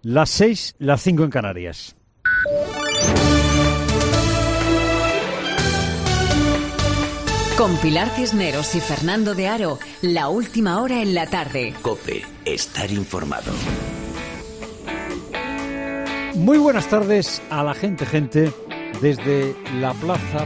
Las 6, las 5 en Canarias. Con Pilar Cisneros y Fernando de Aro, la última hora en la tarde. COPE, estar informado. Muy buenas tardes a la gente, desde la Plaza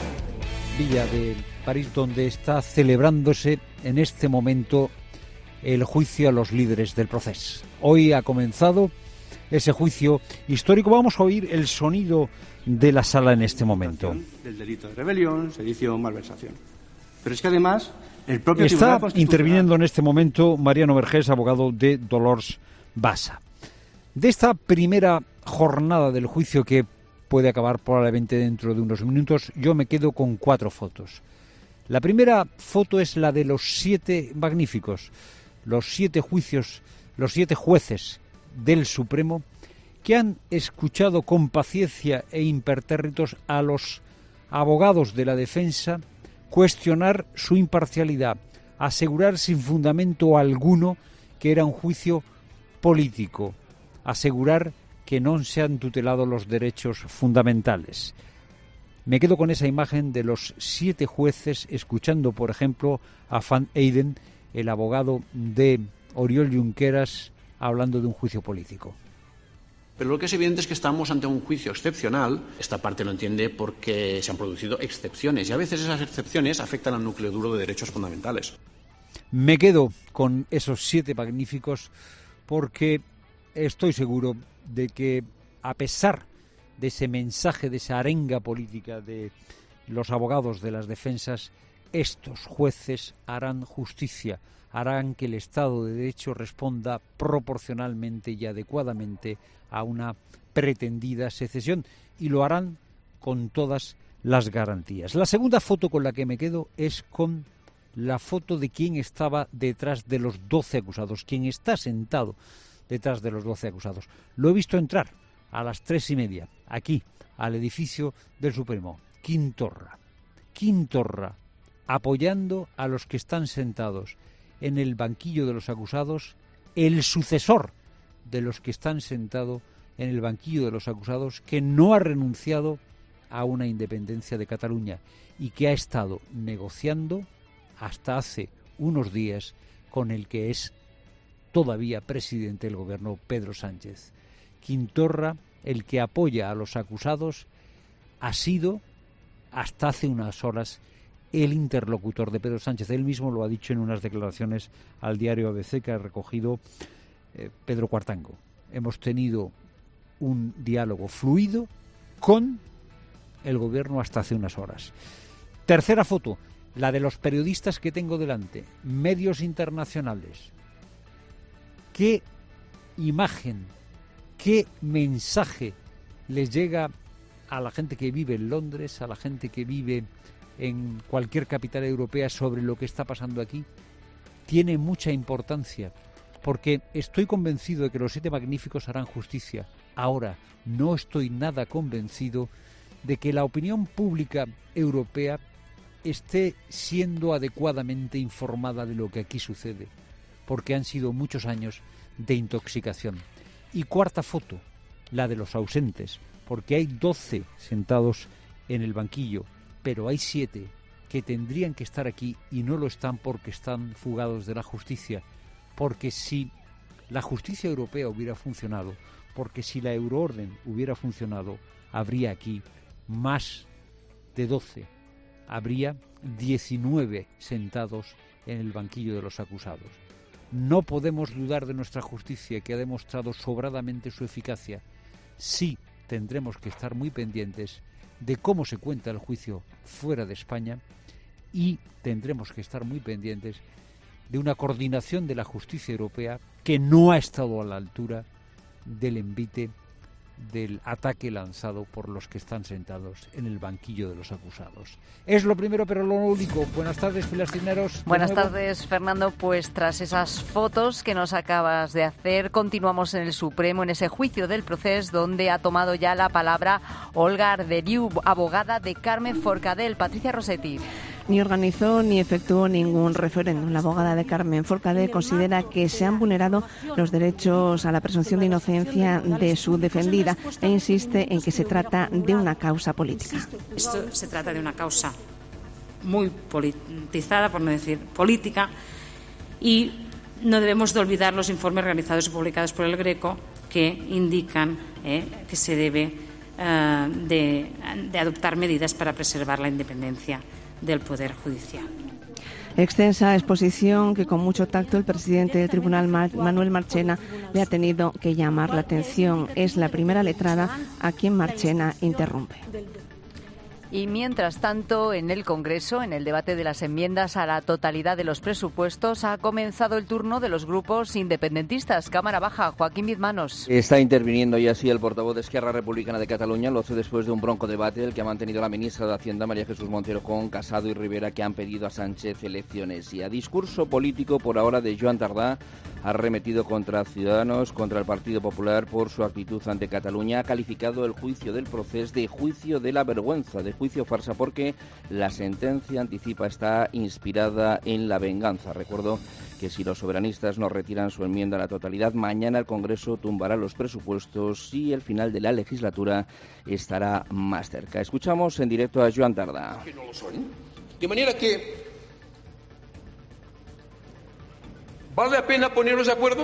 Villa de París, donde está celebrándose en este momento el juicio a los líderes del proceso. Hoy ha comenzado ese juicio histórico. Vamos a oír el sonido de la sala en este momento. Del delito de rebelión, sedición, malversación. Pero es que además el propio está Tribunal interviniendo en este momento Mariano Vergés, abogado de Dolors Bassa. De esta primera jornada del juicio, que puede acabar probablemente dentro de unos minutos, yo me quedo con 4 fotos. La primera foto es la de los 7 magníficos, los 7 juicios, los 7 jueces del Supremo, que han escuchado con paciencia e impertérritos a los abogados de la defensa cuestionar su imparcialidad, asegurar sin fundamento alguno que era un juicio político, asegurar que no se han tutelado los derechos fundamentales. Me quedo con esa imagen de los 7 jueces escuchando, por ejemplo, a Van Eeden, el abogado de Oriol Junqueras, hablando de un juicio político. Pero lo que es evidente es que estamos ante un juicio excepcional. Esta parte lo entiende porque se han producido excepciones y a veces esas excepciones afectan al núcleo duro de derechos fundamentales. Me quedo con esos 7 magníficos porque estoy seguro de que, a pesar de ese mensaje, de esa arenga política de los abogados de las defensas, estos jueces harán justicia, harán que el Estado de Derecho responda proporcionalmente y adecuadamente a una pretendida secesión, y lo harán con todas las garantías. La segunda foto con la que me quedo es con la foto de quien estaba detrás de los 12 acusados, quien está sentado detrás de los 12 acusados. Lo he visto entrar a las 3:30, aquí, al edificio del Supremo. Quim Torra, apoyando a los que están sentados en el banquillo de los acusados, el sucesor de los que están sentados en el banquillo de los acusados, que no ha renunciado a una independencia de Cataluña y que ha estado negociando hasta hace unos días con el que es todavía presidente del gobierno, Pedro Sánchez. Quim Torra, el que apoya a los acusados, ha sido hasta hace unas horas el interlocutor de Pedro Sánchez. Él mismo lo ha dicho en unas declaraciones al diario ABC que ha recogido Pedro Cuartango. Hemos tenido un diálogo fluido con el gobierno hasta hace unas horas. Tercera foto, la de los periodistas que tengo delante, medios internacionales. ¿Qué imagen, qué mensaje les llega a la gente que vive en Londres, a la gente que vive en cualquier capital europea sobre lo que está pasando aquí? Tiene mucha importancia, porque estoy convencido de que los 7 magníficos harán justicia. Ahora, no estoy nada convencido de que la opinión pública europea esté siendo adecuadamente informada de lo que aquí sucede, porque han sido muchos años de intoxicación. Y cuarta foto, la de los ausentes, porque hay 12 sentados en el banquillo, pero hay 7 que tendrían que estar aquí y no lo están porque están fugados de la justicia. Porque si la justicia europea hubiera funcionado, porque si la euroorden hubiera funcionado, habría aquí más de 12. Habría 19 sentados en el banquillo de los acusados. No podemos dudar de nuestra justicia, que ha demostrado sobradamente su eficacia. Sí tendremos que estar muy pendientes de cómo se cuenta el juicio fuera de España, y tendremos que estar muy pendientes de una coordinación de la justicia europea que no ha estado a la altura del envite del ataque lanzado por los que están sentados en el banquillo de los acusados. Es lo primero, pero lo único. Buenas tardes, Pilar Cisneros. Buenas tardes, Fernando. Pues tras esas fotos que nos acabas de hacer, continuamos en el Supremo, en ese juicio del proceso, donde ha tomado ya la palabra Olga Arderiu, abogada de Carme Forcadell. Patricia Rossetti. ni organizó ni efectuó ningún referéndum. La abogada de Carmen Forcadell considera que se han vulnerado los derechos a la presunción de inocencia de su defendida e insiste en que se trata de una causa política. Esto se trata de una causa muy politizada, por no decir política, y no debemos de olvidar los informes realizados y publicados por el Greco que indican que se debe de adoptar medidas para preservar la independencia del Poder Judicial. Extensa exposición que con mucho tacto el presidente del Tribunal, Manuel Marchena, le ha tenido que llamar la atención. Es la primera letrada a quien Marchena interrumpe. Y mientras tanto, en el Congreso, en el debate de las enmiendas a la totalidad de los presupuestos, ha comenzado el turno de los grupos independentistas. Cámara Baja, Joaquín Bizmanos. Está interviniendo ya así el portavoz de Esquerra Republicana de Cataluña. Lo hace después de un bronco debate el que ha mantenido la ministra de Hacienda, María Jesús Montero, con Casado y Rivera, que han pedido a Sánchez elecciones. Y a discurso político por ahora de Joan Tardá, ha arremetido contra Ciudadanos, contra el Partido Popular por su actitud ante Cataluña. Ha calificado el juicio del procés de juicio de la vergüenza, de juicio farsa, porque la sentencia, anticipa, está inspirada en la venganza. Recuerdo que si los soberanistas no retiran su enmienda a la totalidad, mañana el Congreso tumbará los presupuestos y el final de la legislatura estará más cerca. Escuchamos en directo a Joan Tardá. Que no lo son. De manera que ¿vale la pena ponernos de acuerdo?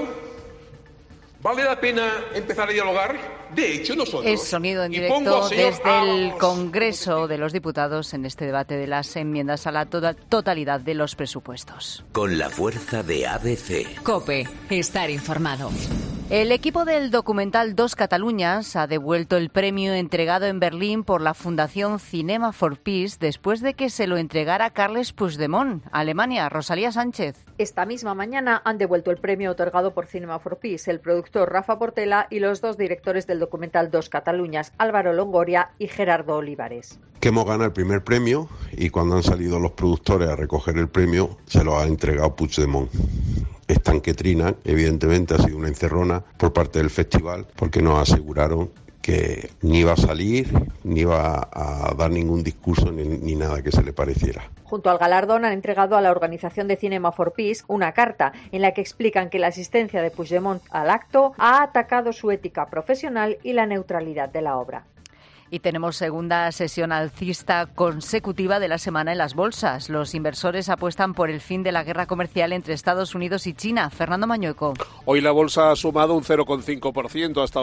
¿Vale la pena empezar a dialogar? De hecho, nosotros... Es sonido en directo desde el Congreso de los Diputados en este debate de las enmiendas a la totalidad de los presupuestos. Con la fuerza de ABC. COPE. Estar informado. El equipo del documental Dos Cataluñas ha devuelto el premio entregado en Berlín por la Fundación Cinema for Peace después de que se lo entregara Carles Puigdemont. Alemania, Rosalía Sánchez. Esta misma mañana han devuelto el premio otorgado por Cinema for Peace el productor Rafa Portela y los dos directores del documental Dos Cataluñas, Álvaro Longoria y Gerardo Olivares. Que hemos ganado el primer premio y cuando han salido los productores a recoger el premio se lo ha entregado Puigdemont. Estanquetrina, evidentemente ha sido una encerrona por parte del festival porque nos aseguraron que ni iba a salir, ni iba a dar ningún discurso ni nada que se le pareciera. Junto al galardón han entregado a la organización de Cinema for Peace una carta en la que explican que la asistencia de Puigdemont al acto ha atacado su ética profesional y la neutralidad de la obra. Y tenemos segunda sesión alcista consecutiva de la semana en las bolsas. Los inversores apuestan por el fin de la guerra comercial entre Estados Unidos y China. Fernando Mañueco. Hoy la bolsa ha sumado un 0,5% hasta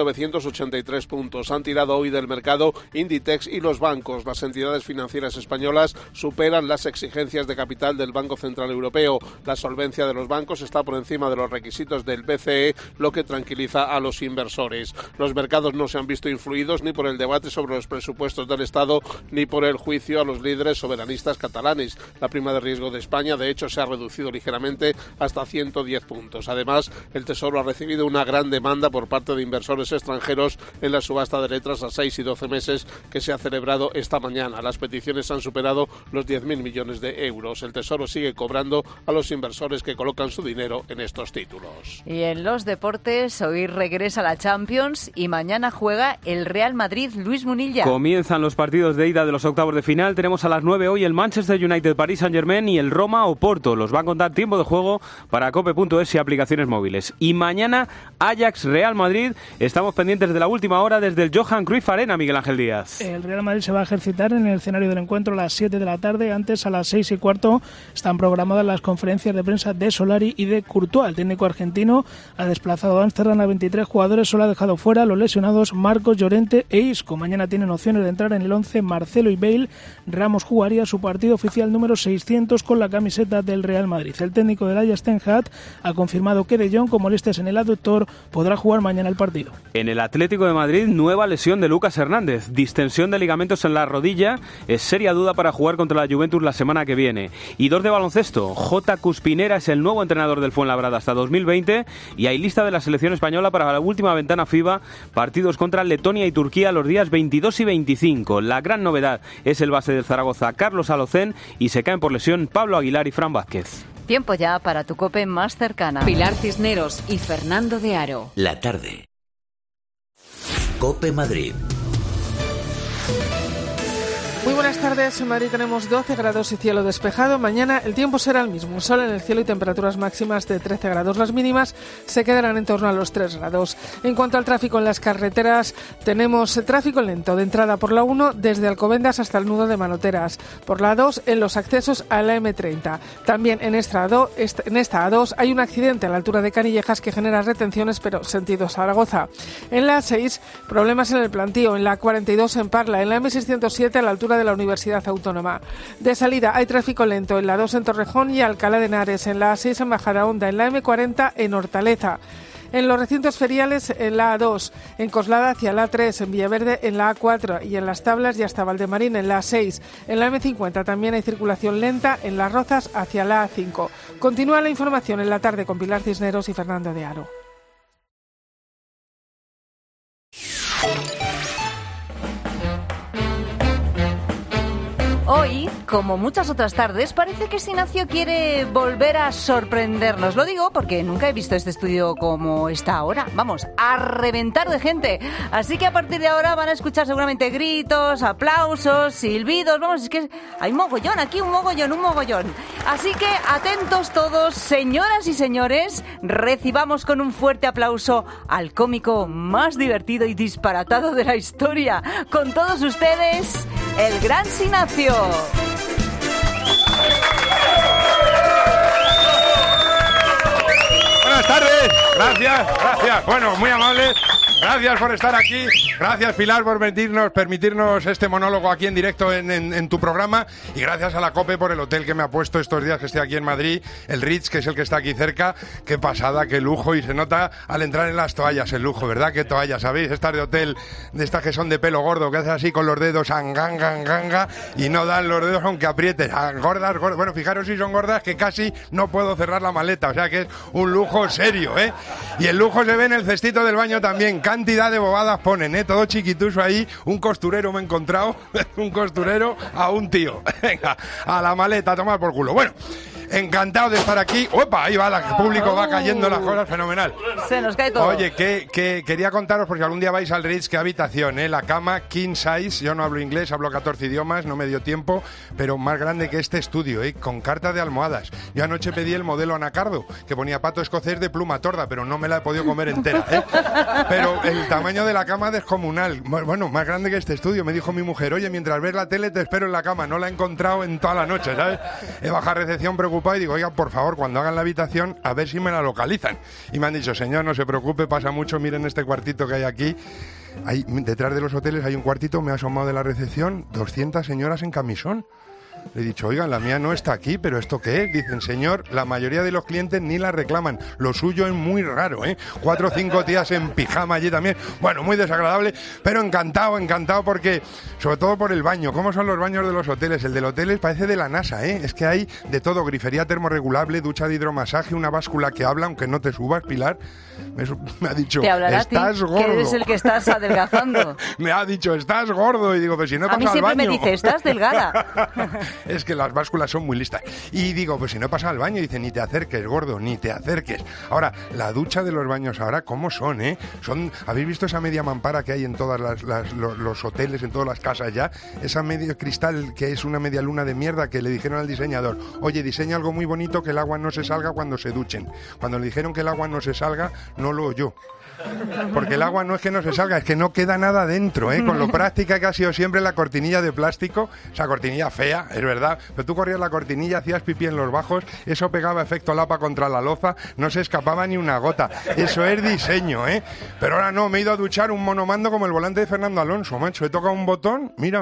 8.983 puntos. Han tirado hoy del mercado Inditex y los bancos. Las entidades financieras españolas superan las exigencias de capital del Banco Central Europeo. La solvencia de los bancos está por encima de los requisitos del BCE, lo que tranquiliza a los inversores. Los mercados no se han visto influidos ni por el debate sobre los presupuestos del Estado ni por el juicio a los líderes soberanistas catalanes. La prima de riesgo de España, de hecho, se ha reducido ligeramente hasta 110 puntos. Además, el Tesoro ha recibido una gran demanda por parte de inversores extranjeros en la subasta de letras a 6 y 12 meses que se ha celebrado esta mañana. Las peticiones han superado los 10.000 millones de euros. El Tesoro sigue cobrando a los inversores que colocan su dinero en estos títulos. Y en los deportes, hoy regresa la Champions y mañana juega el Real Madrid. Luis Munilla. Comienzan los partidos de ida de los octavos de final. Tenemos a las 9 hoy el Manchester United, Paris Saint-Germain y el Roma Oporto. Los va a contar tiempo de juego para cope.es y aplicaciones móviles. Y mañana Ajax Real Madrid. Estamos pendientes de la última hora desde el Johan Cruyff Arena, Miguel Ángel Díaz. El Real Madrid se va a ejercitar en el escenario del encuentro a las 7 de la tarde. Antes, a las 6:15, están programadas las conferencias de prensa de Solari y de Courtois. El técnico argentino ha desplazado a Ámsterdam a 23 jugadores. Solo ha dejado fuera a los lesionados Marcos, Llorente e Isco. Mañana tienen opciones de entrar en el 11 Marcelo y Bale. Ramos jugaría su partido oficial número 600 con la camiseta del Real Madrid. El técnico del Ajax, Ten Hag, ha confirmado que De Jong, con molestias en el aductor, podrá jugar mañana el partido. En el Atlético de Madrid, nueva lesión de Lucas Hernández. Distensión de ligamentos en la rodilla. Es seria duda para jugar contra la Juventus la semana que viene. Y dos de baloncesto. J. Cuspinera es el nuevo entrenador del Fuenlabrada hasta 2020 y hay lista de la selección española para la última ventana FIBA. Partidos contra Letonia y Turquía los días 22 y 25. La gran novedad es el base del Zaragoza, Carlos Alocén, y se caen por lesión Pablo Aguilar y Fran Vázquez. Tiempo ya para tu COPE más cercana. Pilar Cisneros y Fernando de Aro. La tarde. COPE Madrid. Muy buenas tardes. En Madrid tenemos 12 grados y cielo despejado. Mañana el tiempo será el mismo. Sol en el cielo y temperaturas máximas de 13 grados. Las mínimas se quedarán en torno a los 3 grados. En cuanto al tráfico en las carreteras, tenemos tráfico lento de entrada por la 1 desde Alcobendas hasta el nudo de Manoteras. Por la 2 en los accesos a la M30. También en esta A2 hay un accidente a la altura de Canillejas que genera retenciones, pero sentido Zaragoza. En la A6, problemas en el plantío. En la A42 en Parla. En la M607 a la altura de la Universidad Autónoma. De salida hay tráfico lento en la 2 en Torrejón y Alcalá de Henares, en la A6 en Majadahonda, en la M40 en Hortaleza. En los recintos feriales en la A2, en Coslada hacia la A3, en Villaverde en la A4 y en Las Tablas y hasta Valdemarín en la A6. En la M50 también hay circulación lenta en Las Rozas hacia la A5. Continúa la información en la tarde con Pilar Cisneros y Fernando de Aro. Hoy, como muchas otras tardes, parece que Sinacio quiere volver a sorprendernos. Lo digo porque nunca he visto este estudio como está ahora. Vamos, a reventar de gente. Así que a partir de ahora van a escuchar seguramente gritos, aplausos, silbidos. Vamos, es que hay un mogollón aquí, un mogollón. Así que atentos todos, señoras y señores, recibamos con un fuerte aplauso al cómico más divertido y disparatado de la historia. Con todos ustedes, el gran Sinacio. Buenas tardes, gracias. Bueno, muy amables. Gracias por estar aquí, gracias Pilar por permitirnos este monólogo aquí en directo en tu programa, y gracias a la COPE por el hotel que me ha puesto estos días que estoy aquí en Madrid, el Ritz, que es el que está aquí cerca. Qué pasada, qué lujo, y se nota al entrar en las toallas el lujo, ¿verdad? Qué toallas, ¿sabéis? Estas de hotel, de estas que son de pelo gordo, que haces así con los dedos, anganga, y no dan los dedos aunque aprietes, gordas, bueno, fijaros si son gordas que casi no puedo cerrar la maleta, o sea que es un lujo serio, ¿eh? Y el lujo se ve en el cestito del baño también. Cantidad de bobadas ponen, todo chiquituso ahí. Un costurero me he encontrado, un costurero a un tío. Venga, a la maleta, a tomar por culo. Bueno, encantado de estar aquí. ¡Opa! Ahí va, el público va cayendo las cosas, fenomenal. Se nos cae todo. Oye, que quería contaros, por si algún día vais al Ritz, qué habitación, la cama king size. Yo no hablo inglés, hablo 14 idiomas, no me dio tiempo, pero más grande que este estudio, con carta de almohadas. Yo anoche pedí el modelo anacardo, que ponía pato escocés de pluma torda, pero no me la he podido comer entera, Pero el tamaño de la cama descomunal. Bueno, más grande que este estudio. Me dijo mi mujer, oye, mientras ves la tele te espero en la cama. No la he encontrado en toda la noche, ¿sabes? He bajado a recepción preocupado y digo, oiga, por favor, cuando hagan la habitación, a ver si me la localizan. Y me han dicho, señor, no se preocupe, pasa mucho, miren este cuartito que hay aquí. Detrás de los hoteles hay un cuartito, me ha asomado de la recepción, 200 señoras en camisón. Le he dicho, oigan, la mía no está aquí, ¿pero esto qué es? Dicen, señor, la mayoría de los clientes ni la reclaman. Lo suyo es muy raro, 4 o 5 tías en pijama allí también. Bueno, muy desagradable, pero encantado porque, sobre todo por el baño. ¿Cómo son los baños de los hoteles? El del hotel parece de la NASA, Es que hay de todo, grifería termorregulable, ducha de hidromasaje, una báscula que habla, aunque no te subas, Pilar. Me ha dicho, te hablará estás a ti, gordo. Que eres el que estás adelgazando. Me ha dicho, estás gordo. Y digo, pues si no he pasado al baño. A mí siempre me dice, estás delgada. Es que las básculas son muy listas. Y digo, pues si no pasa al baño, dice, ni te acerques, gordo, ni te acerques. Ahora, la ducha de los baños ahora, ¿cómo son, ¿habéis visto esa media mampara que hay en todos los hoteles, en todas las casas ya? Esa medio cristal que es una media luna de mierda que le dijeron al diseñador, oye, diseña algo muy bonito que el agua no se salga cuando se duchen. Cuando le dijeron que el agua no se salga, no lo oyó. Porque el agua no es que no se salga, es que no queda nada dentro, con lo práctica que ha sido siempre la cortinilla de plástico, esa cortinilla fea, es verdad, pero tú corrías la cortinilla, hacías pipí en los bajos, eso pegaba efecto lapa contra la loza, no se escapaba ni una gota, eso es diseño, pero ahora no, me he ido a duchar un monomando como el volante de Fernando Alonso, macho, he tocado un botón, mira,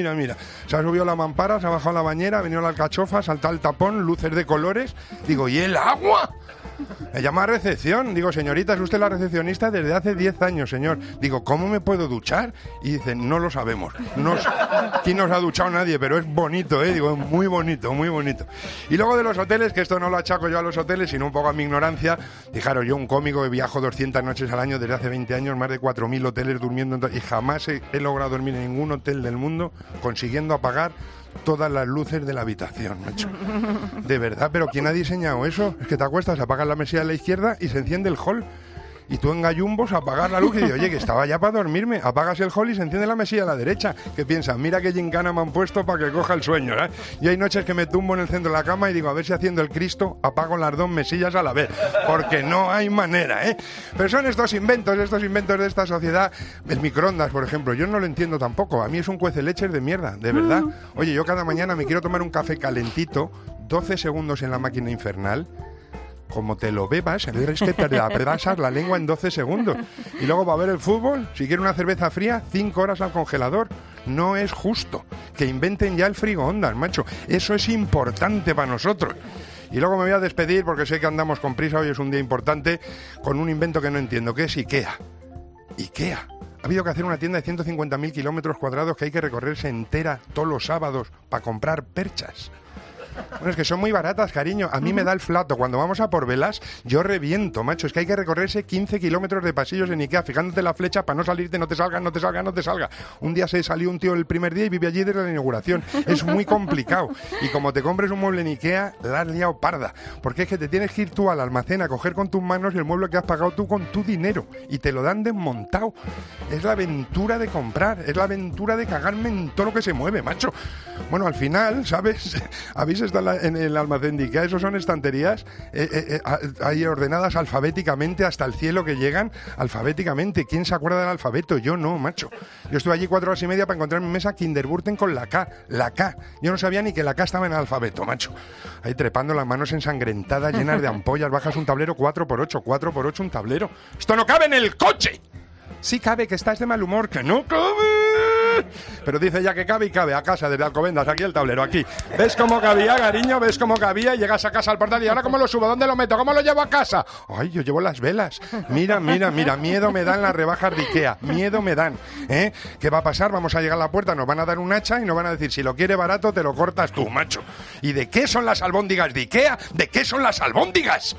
se ha subido la mampara, se ha bajado la bañera, ha venido la alcachofa, ha saltado el tapón, luces de colores, digo, ¿y el agua? Me llama a recepción, digo, señorita, es usted la recepcionista desde hace 10 años, señor. Digo, ¿cómo me puedo duchar? Y dicen, no lo sabemos. Aquí no se ha duchado nadie, pero es bonito, digo, es muy bonito, muy bonito. Y luego de los hoteles, que esto no lo achaco yo a los hoteles, sino un poco a mi ignorancia. Fijaros, yo un cómico que viajo 200 noches al año desde hace 20 años, más de 4.000 hoteles durmiendo, y jamás he logrado dormir en ningún hotel del mundo consiguiendo apagar todas las luces de la habitación, macho. De verdad, pero ¿quién ha diseñado eso? Es que te acuestas, apagas la mesilla de la izquierda y se enciende el hall. Y tú en gallumbos a apagar la luz y digo, oye, que estaba ya para dormirme. Apagas el hall y se enciende la mesilla a la derecha. Que piensas, mira qué gincana me han puesto para que coja el sueño, ¿eh? Y hay noches que me tumbo en el centro de la cama y digo, a ver si haciendo el Cristo apago las 2 mesillas a la vez. Porque no hay manera, ¿eh? Pero son estos inventos de esta sociedad. El microondas, por ejemplo, yo no lo entiendo tampoco. A mí es un cueceleches de mierda, de verdad. Oye, yo cada mañana me quiero tomar un café calentito, 12 segundos en la máquina infernal. Como te lo bebas, es que te abrasas la lengua en 12 segundos. Y luego va a ver el fútbol, si quiere una cerveza fría, 5 horas al congelador. No es justo que inventen ya el frigoondas, macho. Eso es importante para nosotros. Y luego me voy a despedir, porque sé que andamos con prisa, hoy es un día importante, con un invento que no entiendo, que es IKEA. IKEA. Ha habido que hacer una tienda de 150.000 kilómetros cuadrados que hay que recorrerse entera todos los sábados para comprar perchas. Bueno, es que son muy baratas, cariño. A mí me da el flato. Cuando vamos a por velas, yo reviento, macho. Es que hay que recorrerse 15 kilómetros de pasillos en Ikea, fijándote la flecha para no salirte, no te salga. Un día se salió un tío el primer día y vive allí desde la inauguración. Es muy complicado. Y como te compres un mueble en Ikea, la has liado parda. Porque es que te tienes que ir tú al almacén a coger con tus manos el mueble que has pagado tú con tu dinero. Y te lo dan desmontado. Es la aventura de comprar. Es la aventura de cagarme en todo lo que se mueve, macho. Bueno, al final, ¿sabes? Habéis estado en el almacén de Ikea, eso son estanterías ahí ordenadas alfabéticamente hasta el cielo, que llegan alfabéticamente. ¿Quién se acuerda del alfabeto? Yo no, macho. Yo estuve allí 4 horas y media para encontrar mi mesa Kinderburten con la K. Yo no sabía ni que la K estaba en el alfabeto, macho. Ahí trepando, las manos ensangrentadas, llenas de ampollas, bajas un tablero 4x8 un tablero. ¡Esto no cabe en el coche! Sí cabe, que estás de mal humor, que no cabe. Pero dice ya que cabe y cabe. A casa, desde Alcobendas, aquí el tablero, aquí. ¿Ves cómo cabía, cariño? ¿Ves cómo cabía? Y llegas a casa al portal y ahora ¿cómo lo subo? ¿Dónde lo meto? ¿Cómo lo llevo a casa? Ay, yo llevo las velas. Mira, miedo me dan las rebajas de Ikea. Miedo me dan, ¿eh? ¿Qué va a pasar? Vamos a llegar a la puerta, nos van a dar un hacha y nos van a decir, si lo quiere barato, te lo cortas tú, macho. ¿Y de qué son las albóndigas de Ikea? ¿De qué son las albóndigas?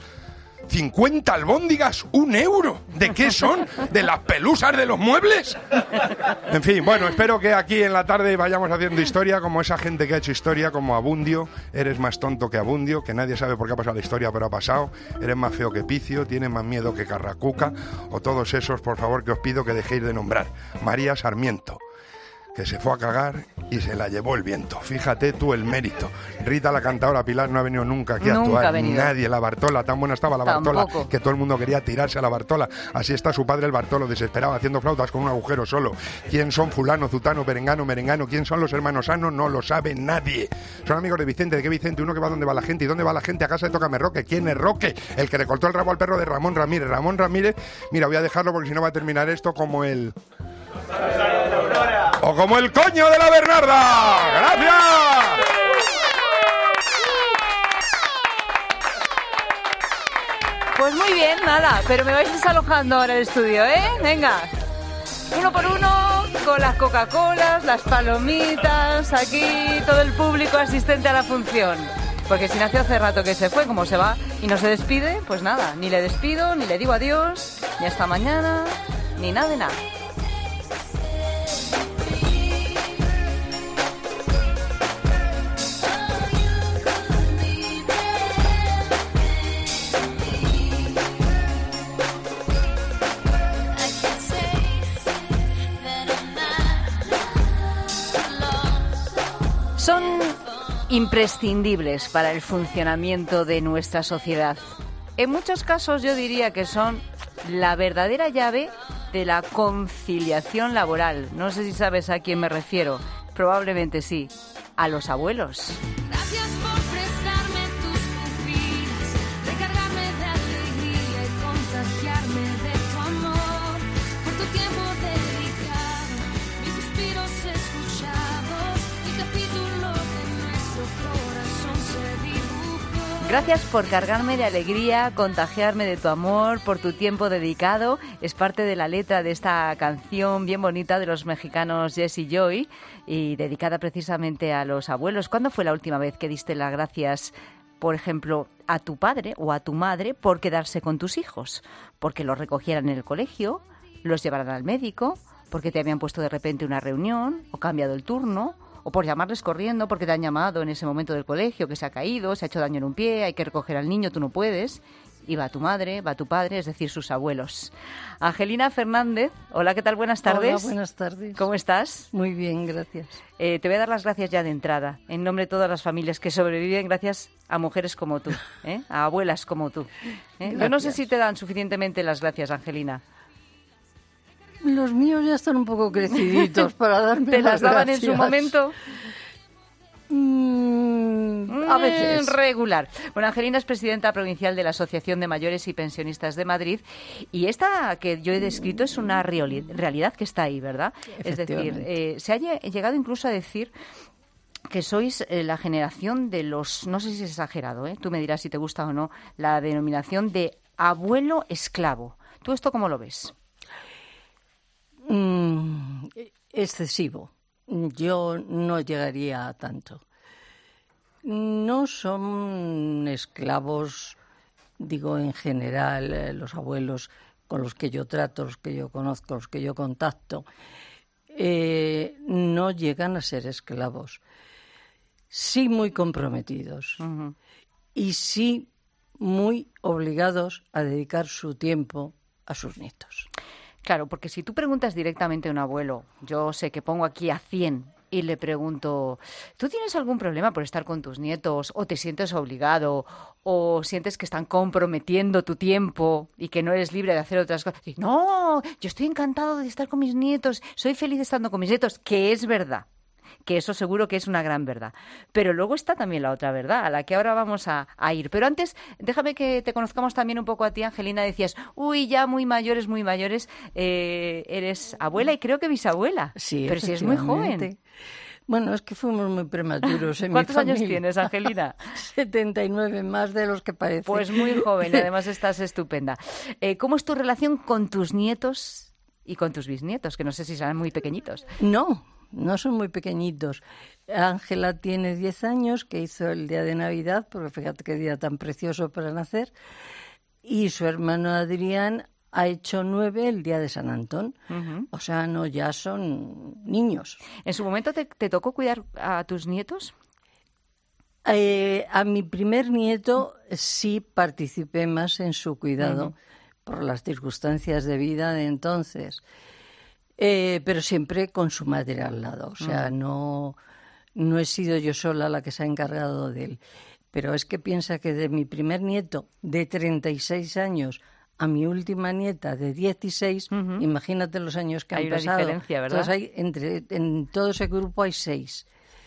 50 albóndigas, €1. ¿De qué son? ¿De las pelusas de los muebles? En fin, bueno, espero que aquí en la tarde vayamos haciendo historia, como esa gente que ha hecho historia, como Abundio. Eres más tonto que Abundio, que nadie sabe por qué ha pasado la historia, pero ha pasado. Eres más feo que Picio, tienes más miedo que Carracuca, o todos esos, por favor, que os pido que dejéis de nombrar. María Sarmiento, que se fue a cagar y se la llevó el viento. Fíjate tú el mérito. Rita, la cantadora Pilar, no ha venido nunca aquí a actuar. Nadie. La Bartola, tan buena estaba la Bartola, que todo el mundo quería tirarse a la Bartola. Así está su padre el Bartolo, desesperado, haciendo flautas con un agujero solo. ¿Quién son fulano, zutano, perengano, merengano? ¿Quién son los hermanos sanos? No lo sabe nadie. Son amigos de Vicente. ¿De qué Vicente? Uno que va donde va la gente. ¿Y dónde va la gente? A casa de Tócame Roque. ¿Quién es Roque? El que le cortó el rabo al perro de Ramón Ramírez. Ramón Ramírez, mira, voy a dejarlo porque si no va a terminar esto como el... o como el coño de la Bernarda. ¡Gracias! Pues muy bien, nada, pero me vais desalojando ahora el estudio, ¿eh? Venga, uno por uno, con las Coca-Colas, las palomitas, aquí todo el público asistente a la función. Porque si Ignacio hace rato que se fue, como se va y no se despide, pues nada, ni le despido, ni le digo adiós, ni hasta mañana, ni nada de nada. Son imprescindibles para el funcionamiento de nuestra sociedad. En muchos casos yo diría que son la verdadera llave de la conciliación laboral. No sé si sabes a quién me refiero. Probablemente sí. A los abuelos. Gracias por prestarme tus pupilas, recargarme de alegría y contagiarme de tu amor. Por tu tiempo dedicado, mis suspiros escuchados, mi capítulo de nuestro corazón se dibujó. Gracias por cargarme de alegría, contagiarme de tu amor, por tu tiempo dedicado. Es parte de la letra de esta canción bien bonita de los mexicanos Jess y Joy, y dedicada precisamente a los abuelos. ¿Cuándo fue la última vez que diste las gracias, por ejemplo, a tu padre o a tu madre por quedarse con tus hijos? Porque los recogieran en el colegio, los llevaran al médico, porque te habían puesto de repente una reunión o cambiado el turno, o por llamarles corriendo porque te han llamado en ese momento del colegio, que se ha caído, se ha hecho daño en un pie, hay que recoger al niño, tú no puedes. y va tu madre, va tu padre, es decir, sus abuelos. Angelina Fernández, hola, ¿qué tal? Buenas tardes. Hola, buenas tardes. ¿Cómo estás? Muy bien, gracias. Te voy a dar las gracias ya de entrada, en nombre de todas las familias que sobreviven gracias a mujeres como tú, a abuelas como tú. Yo no sé si te dan suficientemente las gracias, Angelina. Los míos ya están un poco creciditos para darme ¿Te las daban gracias. en su momento? A veces. Regular. Bueno, Angelina es presidenta provincial de la Asociación de Mayores y Pensionistas de Madrid y esta que yo he descrito es una realidad que está ahí, ¿verdad? Es decir, se ha llegado incluso a decir que sois la generación de los, no sé si es exagerado, tú me dirás si te gusta o no, la denominación de abuelo esclavo. ¿Tú esto cómo lo ves? Excesivo. Yo no llegaría a tanto. No son esclavos, digo en general, los abuelos con los que yo trato, los que yo conozco, los que yo contacto, no llegan a ser esclavos. Sí muy comprometidos y sí muy obligados a dedicar su tiempo a sus nietos. Claro, porque si tú preguntas directamente a un abuelo, yo sé que pongo aquí a 100 y le pregunto, ¿tú tienes algún problema por estar con tus nietos? ¿O te sientes obligado? ¿O sientes que están comprometiendo tu tiempo y que no eres libre de hacer otras cosas? Y, no, yo estoy encantado de estar con mis nietos, soy feliz estando con mis nietos, que es verdad. Que eso seguro que es una gran verdad. Pero luego está también la otra verdad, a la que ahora vamos a ir. Pero antes, déjame que te conozcamos también un poco a ti, Angelina. Decías, ya muy mayores, eres abuela y creo que bisabuela. Sí, pero si es muy joven. Bueno, es que fuimos muy prematuros en ¿Cuántos mi familia? años tienes, Angelina? 79, más de los que parece. Pues muy joven y además estás estupenda. ¿Cómo es tu relación con tus nietos y con tus bisnietos? Que no sé si serán muy pequeñitos. No son muy pequeñitos. Ángela tiene 10 años, que hizo el día de Navidad, porque fíjate qué día tan precioso para nacer, y su hermano Adrián ha hecho 9 el día de San Antón. O sea, no, ya son niños. ¿En su momento te tocó cuidar a tus nietos? A mi primer nieto sí participé más en su cuidado, por las circunstancias de vida de entonces. Pero siempre con su madre al lado. O sea, no he sido yo sola la que se ha encargado de él. Pero es que piensa que de mi primer nieto de 36 años a mi última nieta de 16, imagínate los años que han pasado. Hay una diferencia, ¿verdad? Entonces, en todo ese grupo hay 6.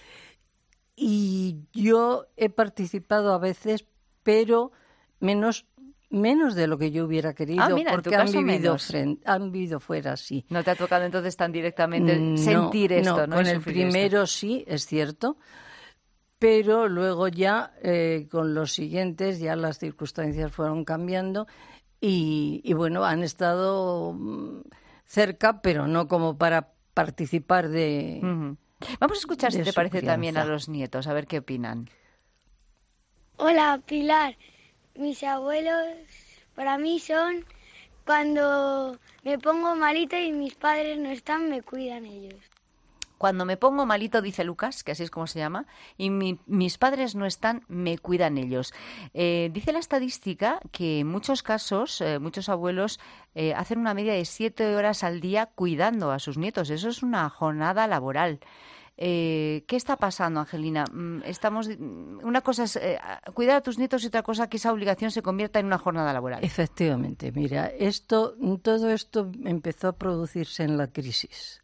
Y yo he participado a veces, pero menos de lo que yo hubiera querido, mira, porque han vivido fuera, sí. ¿No te ha tocado entonces tan directamente sentir esto? No, con el primero esto. Sí, es cierto, pero luego ya con los siguientes ya las circunstancias fueron cambiando y bueno, han estado cerca, pero no como para participar de... Vamos a escuchar, si te parece, también a los nietos, a ver qué opinan. Hola, Pilar. Mis abuelos para mí son cuando me pongo malita y mis padres no están, me cuidan ellos. Cuando me pongo malito, dice Lucas, que así es como se llama, y mis padres no están, me cuidan ellos. Dice la estadística que en muchos casos, muchos abuelos hacen una media de 7 horas al día cuidando a sus nietos. Eso es una jornada laboral. ¿Qué está pasando, Angelina? Una cosa es cuidar a tus nietos y otra cosa que esa obligación se convierta en una jornada laboral. Efectivamente, mira, todo esto empezó a producirse en la crisis.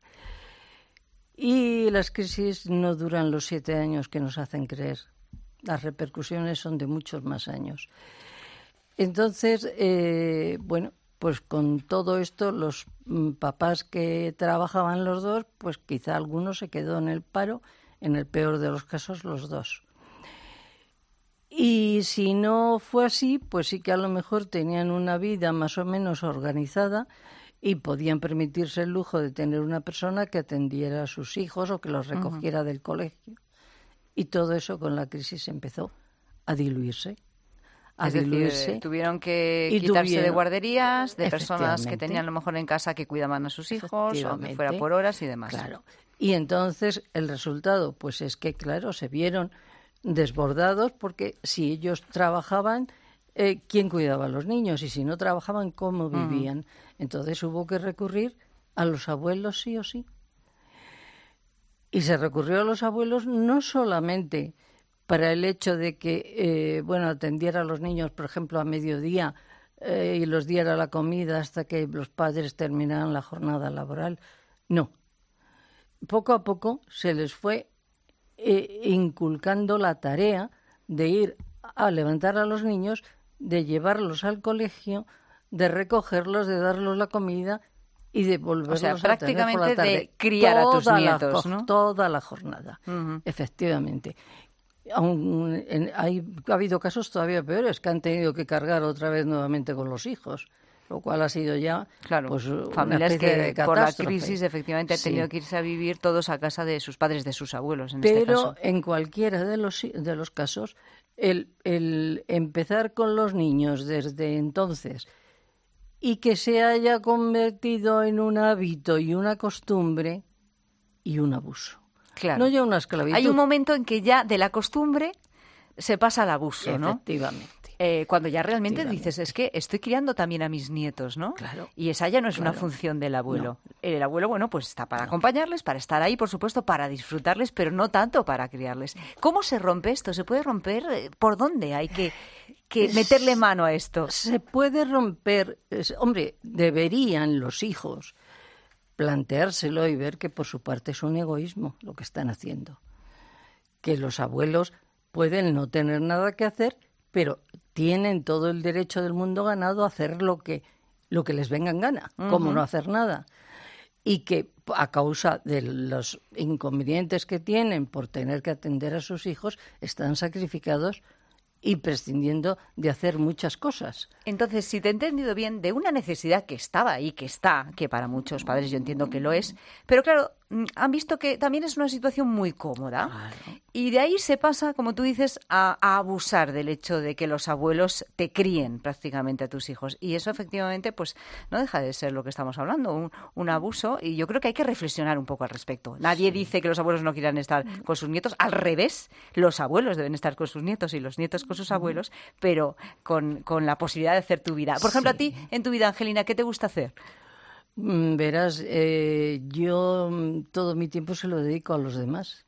Y las crisis no duran los 7 años que nos hacen creer. Las repercusiones son de muchos más años. Entonces, bueno, pues con todo esto, los papás que trabajaban los dos, pues quizá alguno se quedó en el paro, en el peor de los casos los dos. Y si no fue así, pues sí que a lo mejor tenían una vida más o menos organizada y podían permitirse el lujo de tener una persona que atendiera a sus hijos o que los recogiera del colegio. Y todo eso con la crisis empezó a diluirse. Es decir, tuvieron que quitarse de guarderías, de personas que tenían a lo mejor en casa que cuidaban a sus hijos, aunque fuera por horas y demás. Claro. Y entonces el resultado, pues es que, claro, se vieron desbordados porque si ellos trabajaban, quién cuidaba a los niños y si no trabajaban, cómo vivían. Entonces hubo que recurrir a los abuelos sí o sí. Y se recurrió a los abuelos no solamente para el hecho de que, atendiera a los niños, por ejemplo, a mediodía y los diera la comida hasta que los padres terminaran la jornada laboral. No. Poco a poco se les fue inculcando la tarea de ir a levantar a los niños, de llevarlos al colegio, de recogerlos, de darles la comida y de volverlos a prácticamente tener por la tarde. De criar a tus nietos, ¿no? Toda la jornada, efectivamente. Ha habido casos todavía peores que han tenido que cargar otra vez nuevamente con los hijos, lo cual ha sido ya pues, familias que de por la crisis efectivamente han tenido que irse a vivir todos a casa de sus padres, de sus abuelos en este caso. Pero en cualquiera de los casos, el empezar con los niños desde entonces y que se haya convertido en un hábito y una costumbre y un abuso. Claro. No ya una esclavitud. Hay un momento en que ya de la costumbre se pasa al abuso, ¿no? Efectivamente. Cuando ya realmente dices, es que estoy criando también a mis nietos, ¿no? Claro. Y esa ya no es una función del abuelo. No. El abuelo, pues está para acompañarles, para estar ahí, por supuesto, para disfrutarles, pero no tanto para criarles. ¿Cómo se rompe esto? ¿Se puede romper? ¿Por dónde hay que meterle mano a esto? Se puede romper. Hombre, deberían los hijos planteárselo y ver que por su parte es un egoísmo lo que están haciendo. Que los abuelos pueden no tener nada que hacer, pero tienen todo el derecho del mundo ganado a hacer lo que les venga en gana, como no hacer nada. Y que a causa de los inconvenientes que tienen por tener que atender a sus hijos, están sacrificados y prescindiendo de hacer muchas cosas. Entonces, si te he entendido bien, de una necesidad que estaba ahí, que para muchos padres yo entiendo que lo es, pero claro, han visto que también es una situación muy cómoda. Claro. Y de ahí se pasa, como tú dices, a abusar del hecho de que los abuelos te críen prácticamente a tus hijos. Y eso efectivamente pues no deja de ser lo que estamos hablando, un abuso. Y yo creo que hay que reflexionar un poco al respecto. Nadie dice que los abuelos no quieran estar con sus nietos. Al revés, los abuelos deben estar con sus nietos y los nietos con sus abuelos, pero con la posibilidad de hacer tu vida. Por ejemplo, a ti, en tu vida, Angelina, ¿qué te gusta hacer? Verás, yo todo mi tiempo se lo dedico a los demás.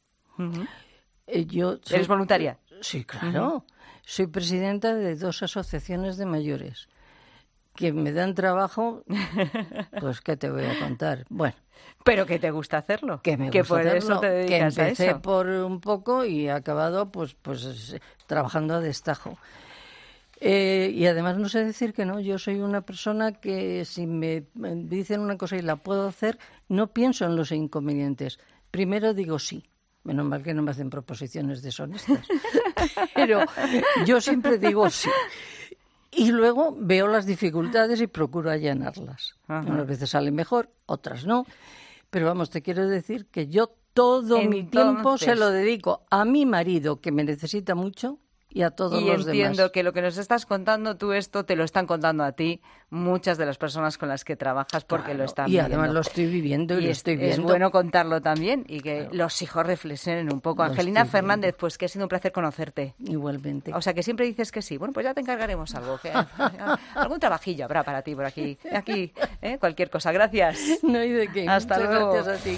¿Eres voluntaria? Sí, claro. Soy presidenta de 2 asociaciones de mayores que me dan trabajo, pues ¿qué te voy a contar? Bueno. ¿Pero que te gusta hacerlo? Que me gusta hacerlo, eso te dedicas que empecé a eso. Por un poco y he acabado pues trabajando a destajo. Y además no sé decir que no, yo soy una persona que si me dicen una cosa y la puedo hacer, no pienso en los inconvenientes. Primero digo sí. Menos mal que no me hacen proposiciones deshonestas. Pero yo siempre digo sí. Y luego veo las dificultades y procuro allanarlas. Unas veces salen mejor, otras no. Pero vamos, te quiero decir que yo todo mi tiempo se lo dedico a mi marido, que me necesita mucho, y a todos los demás. Y entiendo que lo que nos estás contando tú, esto te lo están contando a ti muchas de las personas con las que trabajas, porque lo están viviendo. Y además lo estoy viviendo y lo estoy viendo. Es bueno contarlo también y que los hijos reflexionen un poco. Angelina Fernández, pues que ha sido un placer conocerte. Igualmente. O sea, que siempre dices que sí. Bueno, pues ya te encargaremos algo. Algún trabajillo habrá para ti por aquí. Cualquier cosa. Gracias. No hay de qué. Hasta luego. Gracias a ti.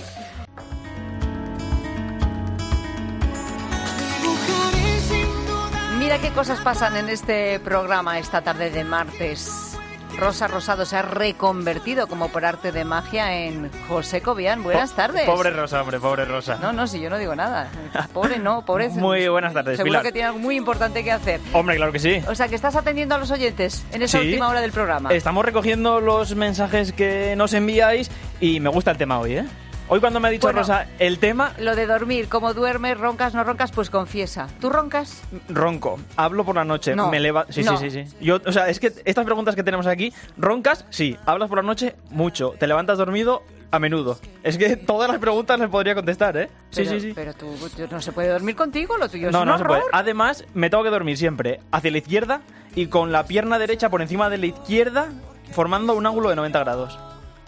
Mira qué cosas pasan en este programa esta tarde de martes. Rosa Rosado se ha reconvertido como por arte de magia en José Cobian. Buenas tardes. Pobre Rosa, hombre, pobre Rosa. No, si yo no digo nada. Pobre no, pobre. Muy buenas tardes, Seguro Pilar. que tiene algo muy importante que hacer. Hombre, claro que sí. O sea, que estás atendiendo a los oyentes en esa última hora del programa. Estamos recogiendo los mensajes que nos enviáis y me gusta el tema hoy, ¿eh? Hoy cuando me ha dicho Rosa el tema... Lo de dormir, cómo duermes, roncas, no roncas, pues confiesa. ¿Tú roncas? Ronco. Hablo por la noche. No. Me leva... Sí. Yo, o sea, es que estas preguntas que tenemos aquí, ¿roncas? Sí. ¿Hablas por la noche? Mucho. ¿Te levantas dormido? A menudo. Es que todas las preguntas les podría contestar, ¿eh? Sí. Pero tú no se puede dormir contigo, lo tuyo es un No se horror. puede. Además, me tengo que dormir siempre hacia la izquierda y con la pierna derecha por encima de la izquierda, formando un ángulo de 90 grados.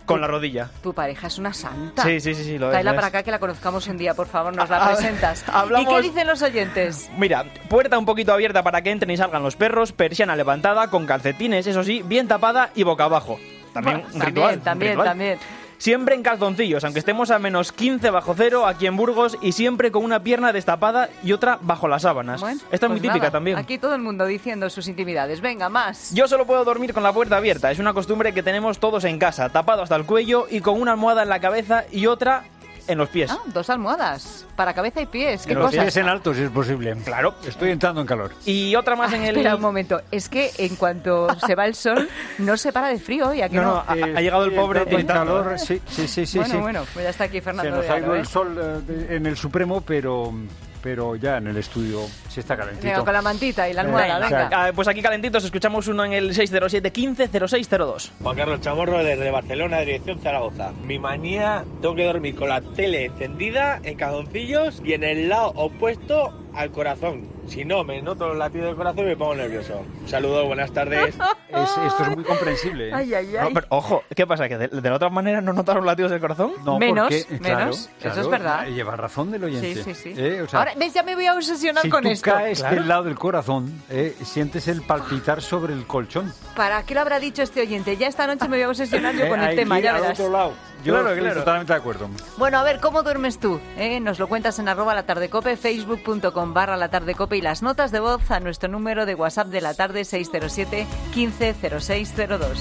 con la rodilla. Tu pareja es una santa. Sí, lo es. Tráela lo para es. acá que la conozcamos un día, por favor, nos la presentas. hablamos- ¿Y qué dicen los oyentes? Mira, puerta un poquito abierta para que entren y salgan los perros, persiana levantada, con calcetines, eso sí, bien tapada y boca abajo. También un ritual. También. Siempre en calzoncillos, aunque estemos a menos 15 bajo cero aquí en Burgos y siempre con una pierna destapada y otra bajo las sábanas. Bueno, Esta es muy pues típica nada, también. Aquí todo el mundo diciendo sus intimidades. Venga, más. Yo solo puedo dormir con la puerta abierta, es una costumbre que tenemos todos en casa, tapado hasta el cuello y con una almohada en la cabeza y otra en los pies. 2 almohadas para cabeza y pies. ¿Qué En los cosas? pies en alto, si es posible. Claro. Estoy entrando en calor. Y otra más en el... Espera un momento, es que en cuanto se va el sol no se para de frío, ¿ya que no? ha llegado el pobre en tiritando, calor, ¿eh? sí. Bueno, pues ya está aquí Se Fernando nos de ha ido Aro, el sol en el Supremo, pero ya en el estudio sí está calentito. Venga, con la mantita y la almohada, venga. Pues aquí calentitos, escuchamos uno en el 607 15 0602. Juan Carlos Chamorro desde Barcelona, dirección Zaragoza. Mi manía, tengo que dormir con la tele encendida, en calzoncillos y en el lado opuesto al corazón. Si no, me noto los latidos del corazón y me pongo nervioso. Un saludo, buenas tardes. Esto es muy comprensible. Ay. No, pero, ojo, ¿qué pasa? ¿Que de la otra manera no notas los latidos del corazón? No, Menos, porque, claro, eso es verdad. Lleva razón del oyente. Sí. O sea, Ahora, ¿ves? Ya me voy a obsesionar si con tú esto. caes del lado del corazón, sientes el palpitar sobre el colchón. ¿Para qué lo habrá dicho este oyente? Ya esta noche me voy a obsesionar yo con el Hay tema, que ir ya al verás. otro lado. Yo estoy totalmente de acuerdo. Bueno, a ver, ¿cómo duermes tú? Nos lo cuentas en @latardecope, facebook.com/latardecope y las notas de voz a nuestro número de WhatsApp de la tarde 607 15 0602.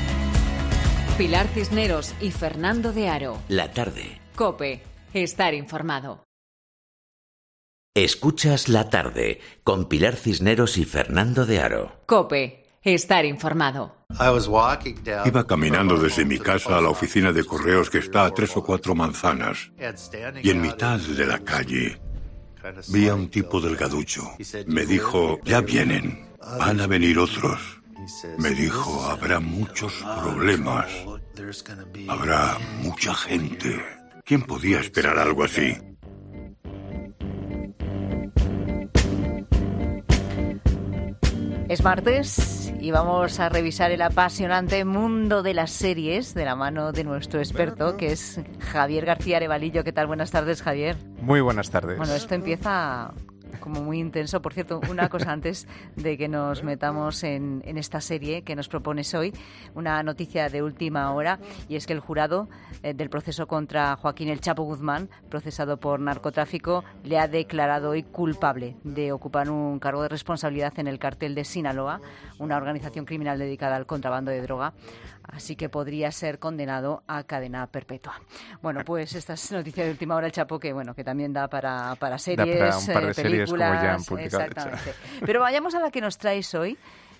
Pilar Cisneros y Fernando de Aro. La tarde. COPE. Estar informado. Escuchas La tarde con Pilar Cisneros y Fernando de Aro. COPE. Estar informado. Iba caminando desde mi casa a la oficina de correos que está a 3 o 4 manzanas. Y en mitad de la calle vi a un tipo delgaducho. Me dijo, ya vienen, van a venir otros. Me dijo, habrá muchos problemas. Habrá mucha gente. ¿Quién podía esperar algo así? Es martes y vamos a revisar el apasionante mundo de las series de la mano de nuestro experto, que es Javier García Arevalillo. ¿Qué tal? Buenas tardes, Javier. Muy buenas tardes. Bueno, esto empieza como muy intenso. Por cierto, una cosa antes de que nos metamos en esta serie que nos propones hoy, una noticia de última hora, y es que el jurado del proceso contra Joaquín El Chapo Guzmán, procesado por narcotráfico, le ha declarado hoy culpable de ocupar un cargo de responsabilidad en el cártel de Sinaloa, una organización criminal dedicada al contrabando de droga. Así que podría ser condenado a cadena perpetua. Bueno, pues esta es noticia de última hora, El Chapo, que bueno, que también da para series, da para un par de series, como ya han publicado. Exactamente. Pero vayamos a la que nos traes hoy.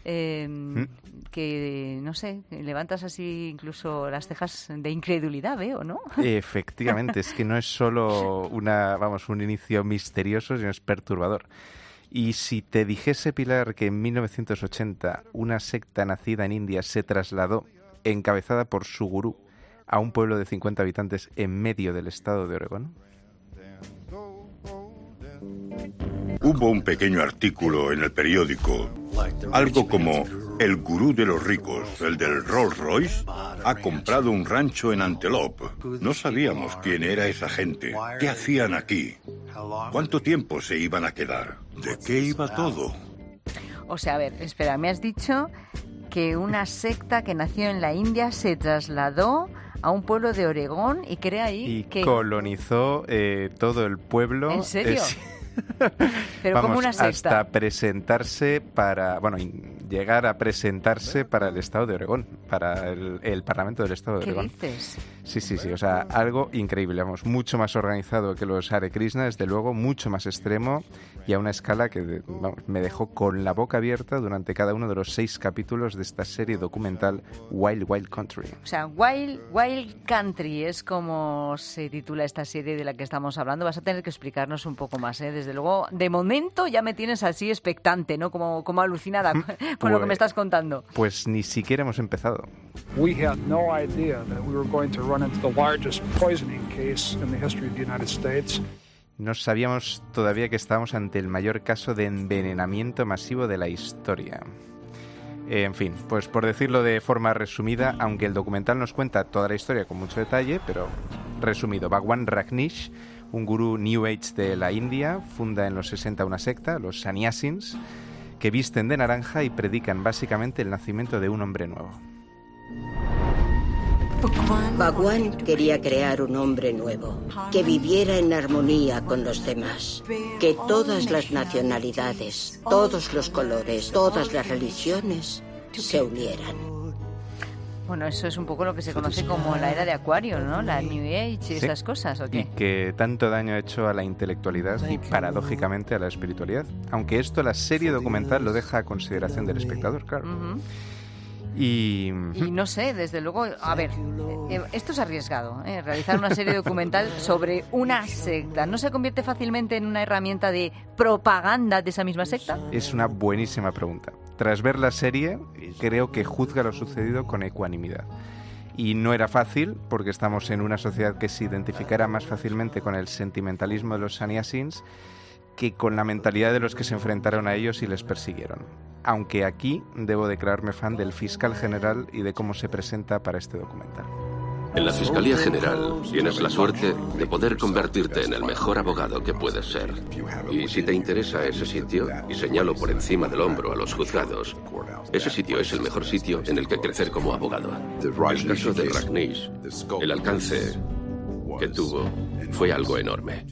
Que, no sé, levantas así incluso las cejas de incredulidad, veo, ¿no? Efectivamente, es que no es solo un inicio misterioso, sino es perturbador. Y si te dijese, Pilar, que en 1980 una secta nacida en India se trasladó, encabezada por su gurú, a un pueblo de 50 habitantes en medio del estado de Oregón. Hubo un pequeño artículo en el periódico, algo como el gurú de los ricos, el del Rolls Royce, ha comprado un rancho en Antelope. No sabíamos quién era esa gente, qué hacían aquí, cuánto tiempo se iban a quedar, de qué iba todo. O sea, a ver, espera, me has dicho que una secta que nació en la India se trasladó a un pueblo de Oregón y crea ahí y que colonizó todo el pueblo. ¿En serio? Pero como una secta. Hasta presentarse llegar a presentarse para el estado de Oregón, para el Parlamento del estado de Oregón. ¿Qué dices? Sí, o sea, algo increíble, mucho más organizado que los Hare Krishna, desde luego, mucho más extremo y a una escala que me dejó con la boca abierta durante cada uno de los 6 capítulos de esta serie documental Wild Wild Country. O sea, Wild Country es como se titula esta serie de la que estamos hablando. Vas a tener que explicarnos un poco más, ¿eh? Desde luego, de momento ya me tienes así expectante, ¿no? Como alucinada con lo que me estás contando. Pues ni siquiera hemos empezado. We had no idea that we were going to run into the largest poisoning case in the history of the United States. No sabíamos todavía que estábamos ante el mayor caso de envenenamiento masivo de la historia. En fin, pues por decirlo de forma resumida, aunque el documental nos cuenta toda la historia con mucho detalle, pero resumido, Bhagwan Rajneesh, un gurú New Age de la India, funda en los 60 una secta, los Sannyasins, que visten de naranja y predican básicamente el nacimiento de un hombre nuevo. Bhagwan quería crear un hombre nuevo, que viviera en armonía con los demás, que todas las nacionalidades, todos los colores, todas las religiones se unieran. Bueno, eso es un poco lo que se conoce como la era de Acuario, ¿no? La New Age y esas cosas, ¿o qué? Y que tanto daño ha hecho a la intelectualidad y paradójicamente a la espiritualidad. Aunque esto la serie documental lo deja a consideración del espectador, claro. Y no sé, desde luego, a ver, esto es arriesgado, realizar una serie documental sobre una secta. ¿No se convierte fácilmente en una herramienta de propaganda de esa misma secta? Es una buenísima pregunta. Tras ver la serie, creo que juzga lo sucedido con ecuanimidad. Y no era fácil, porque estamos en una sociedad que se identificará más fácilmente con el sentimentalismo de los sannyasins que con la mentalidad de los que se enfrentaron a ellos y les persiguieron. Aunque aquí debo declararme fan del fiscal general y de cómo se presenta para este documental. En la Fiscalía General tienes la suerte de poder convertirte en el mejor abogado que puedes ser. Y si te interesa ese sitio, y señalo por encima del hombro a los juzgados, ese sitio es el mejor sitio en el que crecer como abogado. El caso de Rajneesh, el alcance que tuvo fue algo enorme.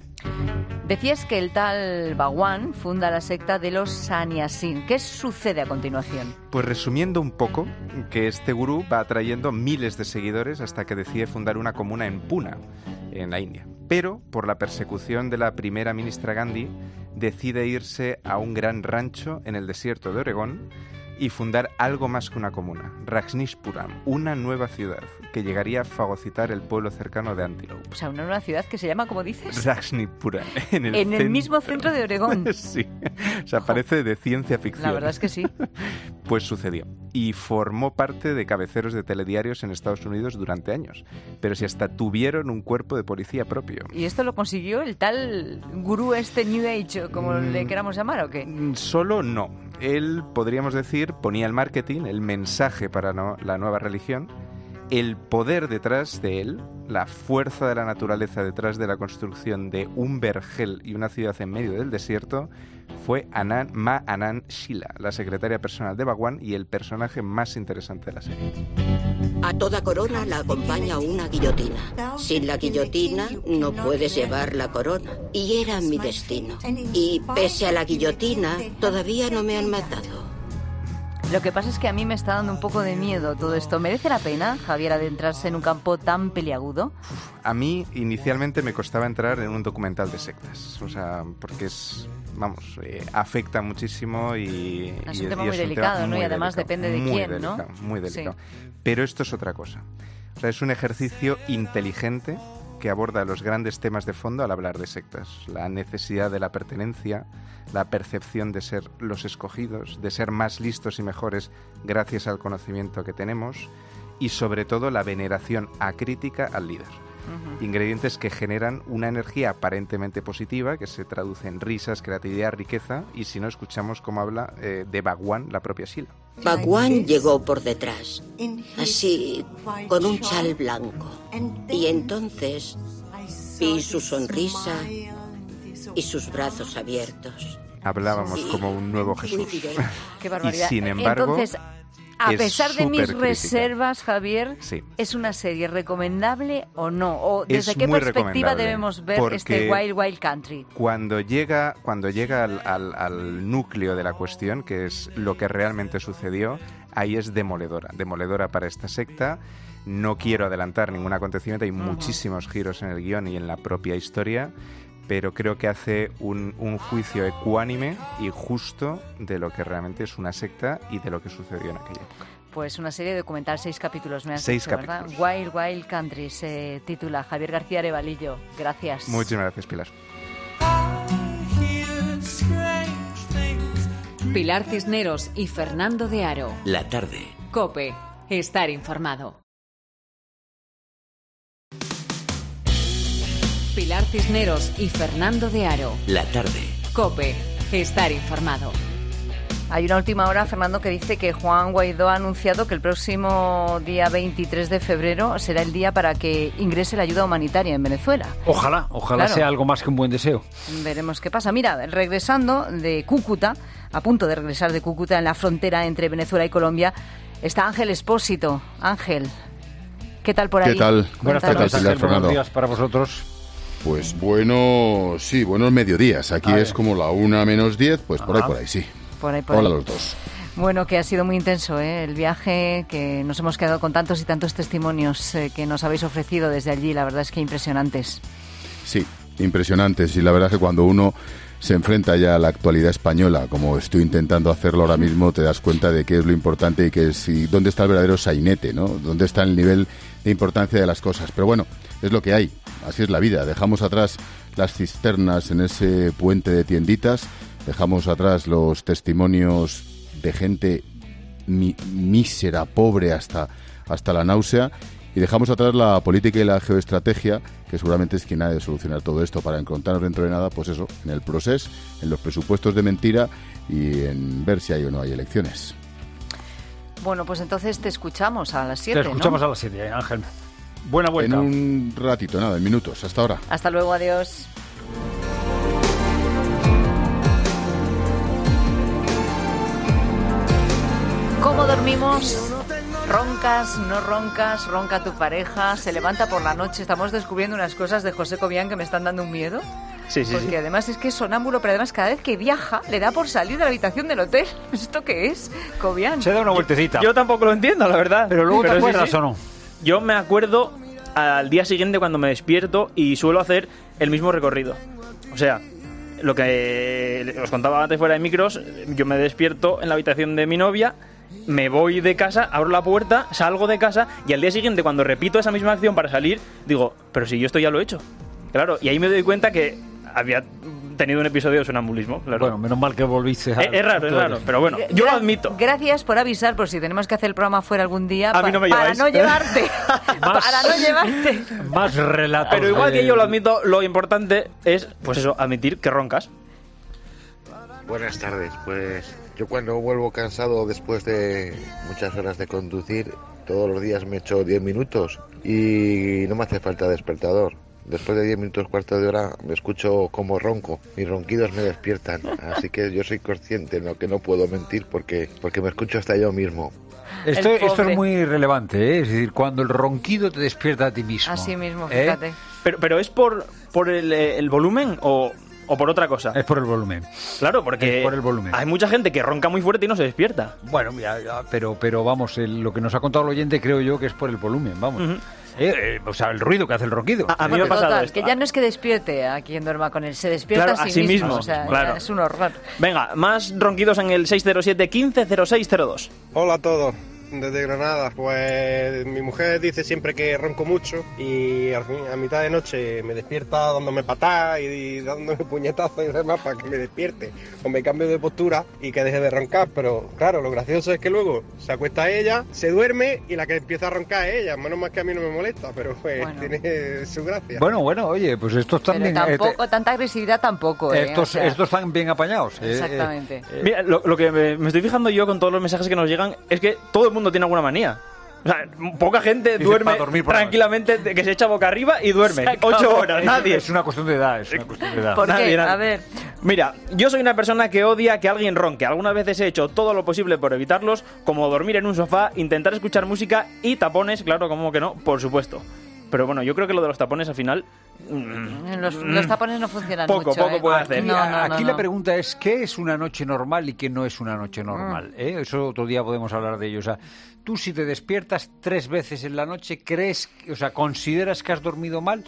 Decías que el tal Bhagwan funda la secta de los Sannyasin. ¿Qué sucede a continuación? Pues resumiendo un poco, que este gurú va atrayendo miles de seguidores hasta que decide fundar una comuna en Pune, en la India. Pero, por la persecución de la primera ministra Gandhi, decide irse a un gran rancho en el desierto de Oregón y fundar algo más que una comuna, Rajneeshpuram, una nueva ciudad que llegaría a fagocitar el pueblo cercano de Antelope. O sea, una nueva ciudad que se llama, ¿cómo dices? Rajneeshpuram. En el mismo centro de Oregón. Sí, o sea, parece de ciencia ficción. La verdad es que sí. Pues sucedió. Y formó parte de cabeceros de telediarios en Estados Unidos durante años. Pero si hasta tuvieron un cuerpo de policía propio. ¿Y esto lo consiguió el tal gurú New Age, como le queramos llamar, o qué? Solo no. Él, podríamos decir, ponía el marketing, el mensaje para la nueva religión, el poder detrás de él, la fuerza de la naturaleza detrás de la construcción de un vergel y una ciudad en medio del desierto, fue Ma Anand Sheela, la secretaria personal de Bhagwan y el personaje más interesante de la serie. A toda corona la acompaña una guillotina. Sin la guillotina no puedes llevar la corona. Y era mi destino. Y pese a la guillotina, todavía no me han matado. Lo que pasa es que a mí me está dando un poco de miedo todo esto. ¿Merece la pena, Javier, adentrarse en un campo tan peliagudo? A mí, inicialmente, me costaba entrar en un documental de sectas. O sea, porque afecta muchísimo y... Es un tema muy delicado, ¿no? Y además depende de quién, ¿no? Muy delicado. Sí. Pero esto es otra cosa. O sea, es un ejercicio inteligente que aborda los grandes temas de fondo al hablar de sectas. La necesidad de la pertenencia, la percepción de ser los escogidos, de ser más listos y mejores gracias al conocimiento que tenemos y sobre todo la veneración acrítica al líder. Ingredientes que generan una energía aparentemente positiva que se traduce en risas, creatividad, riqueza y si no escuchamos cómo habla de Bhagwan, la propia Sheela. Bhagwan llegó por detrás, así, con un chal blanco. Y entonces vi su sonrisa y sus brazos abiertos. Hablábamos como un nuevo Jesús. Qué barbaridad. Y sin embargo... Entonces, a pesar de mis reservas, Javier, sí. ¿Es una serie recomendable o no? ¿O desde qué perspectiva debemos ver este Wild Wild Country? Cuando llega al núcleo de la cuestión, que es lo que realmente sucedió, ahí es demoledora para esta secta. No quiero adelantar ningún acontecimiento, hay muchísimos giros en el guión y en la propia historia, pero creo que hace un juicio ecuánime y justo de lo que realmente es una secta y de lo que sucedió en aquella época. Pues una serie documental, 6 capítulos, me has 6 dicho, capítulos. ¿verdad? Wild Wild Country se titula. Javier García Arevalillo, gracias. Muchísimas gracias, Pilar. Pilar Cisneros y Fernando de Aro. La tarde. COPE. Estar informado. Pilar Cisneros y Fernando de Aro. La tarde. COPE. Estar informado. Hay una última hora, Fernando, que dice que Juan Guaidó ha anunciado que el próximo día 23 de febrero será el día para que ingrese la ayuda humanitaria en Venezuela. Ojalá Claro. sea algo más que un buen deseo. Veremos qué pasa. Mira, regresando de Cúcuta, a punto de regresar de Cúcuta, en la frontera entre Venezuela y Colombia, está Ángel Expósito. Ángel, ¿qué tal por ahí? ¿Qué tal? Buenas tardes, Ángel. Fernando. Buenos días para vosotros. Pues bueno, sí, buenos mediodías. Aquí es como la 1:10, pues por ahí, sí. Por ahí. Hola a los dos. Bueno, que ha sido muy intenso, el viaje, que nos hemos quedado con tantos y tantos testimonios que nos habéis ofrecido desde allí. La verdad es que impresionantes. Sí, impresionantes. Y la verdad es que cuando uno se enfrenta ya a la actualidad española, como estoy intentando hacerlo ahora mismo, te das cuenta de qué es lo importante y qué es, y dónde está el verdadero sainete, ¿no? Dónde está el nivel de importancia de las cosas. Pero bueno, es lo que hay. Así es la vida. Dejamos atrás las cisternas en ese puente de tienditas, dejamos atrás los testimonios de gente mísera, pobre hasta la náusea, y dejamos atrás la política y la geoestrategia, que seguramente es quien ha de solucionar todo esto, para encontrarnos dentro de nada, pues eso, en el proceso, en los presupuestos de mentira y en ver si hay o no hay elecciones. Bueno, pues entonces te escuchamos a las 7, Te escuchamos ¿no? a las 7, Ángel. Buena vuelta. En un ratito, nada, en minutos. Hasta ahora. Hasta luego, adiós. ¿Cómo dormimos? ¿Roncas, no roncas? ¿Ronca tu pareja? ¿Se levanta por la noche? Estamos descubriendo unas cosas de José Cobian que me están dando un miedo. Sí. Porque además es que es sonámbulo, pero además cada vez que viaja le da por salir de la habitación del hotel. ¿Esto qué es, Cobian? Se da una vueltecita. Yo tampoco lo entiendo, la verdad. Pero luego te sí, acuerdas sí. o no. Yo me acuerdo al día siguiente cuando me despierto y suelo hacer el mismo recorrido. O sea, lo que os contaba antes fuera de micros, yo me despierto en la habitación de mi novia, me voy de casa, abro la puerta, salgo de casa y al día siguiente cuando repito esa misma acción para salir, digo, pero si yo esto ya lo he hecho. Claro, y ahí me doy cuenta que había tenido un episodio de sonambulismo, claro. Bueno, menos mal que volviste a... Es raro, pero bueno, yo lo admito. Gracias por avisar, por si tenemos que hacer el programa fuera algún día, A mí no me para lleváis. no llevarte. Para no llevarte. Más relatos. Pero igual que yo lo admito, lo importante es, pues eso, admitir que roncas. Buenas tardes, pues yo cuando vuelvo cansado después de muchas horas de conducir, todos los días me echo 10 minutos y no me hace falta despertador. Después de 10 minutos, cuarto de hora, me escucho como ronco. Mis ronquidos me despiertan. Así que yo soy consciente, ¿no? Que no puedo mentir porque me escucho hasta yo mismo. Esto es muy relevante, ¿eh? Es decir, cuando el ronquido te despierta a ti mismo. Así mismo, fíjate. Pero es por el volumen o por otra cosa. Es por el volumen. Claro, porque Es por el volumen. hay mucha gente que ronca muy fuerte y no se despierta. Bueno, ya, pero vamos, lo que nos ha contado el oyente creo yo que es por el volumen, vamos. Ujú. O sea, el ruido que hace el ronquido. A mí me ha pasado Total, esto. que ya no es que despierte a quien duerma con él, se despierta Claro, a sí mismo. O sea, claro. ya es un horror. Venga, más ronquidos en el 607 15 0602. Hola a todos, desde Granada. Pues mi mujer dice siempre que ronco mucho y a mitad de noche me despierta dándome patadas y dándome puñetazos y demás para que me despierte o me cambio de postura y que deje de roncar. Pero claro, lo gracioso es que luego se acuesta ella, se duerme y la que empieza a roncar es ella. Menos mal que a mí no me molesta, pero pues tiene su gracia. Bueno, oye, pues estos Pero también... tampoco, tanta agresividad tampoco, ¿eh? Estos, O sea, estos están bien apañados. Exactamente. Mira, lo que me estoy fijando yo con todos los mensajes que nos llegan es que todo el mundo tiene alguna manía. O sea, poca gente Dice, duerme para dormir por la tranquilamente, que se echa boca arriba y duerme. Se acabó. 8 horas, nadie. Es una cuestión de edad, es una cuestión de edad. ¿Por qué? Nadie. A ver. Mira, yo soy una persona que odia que alguien ronque. Algunas veces he hecho todo lo posible por evitarlos, como dormir en un sofá, intentar escuchar música y tapones, claro, como que no, por supuesto. Pero bueno, yo creo que lo de los tapones al final... Los tapones no funcionan Poco mucho. puede hacer. Aquí la pregunta es, ¿qué es una noche normal y qué no es una noche normal? Eso otro día podemos hablar de ello. O sea, tú si te despiertas 3 veces en la noche, ¿consideras que has dormido mal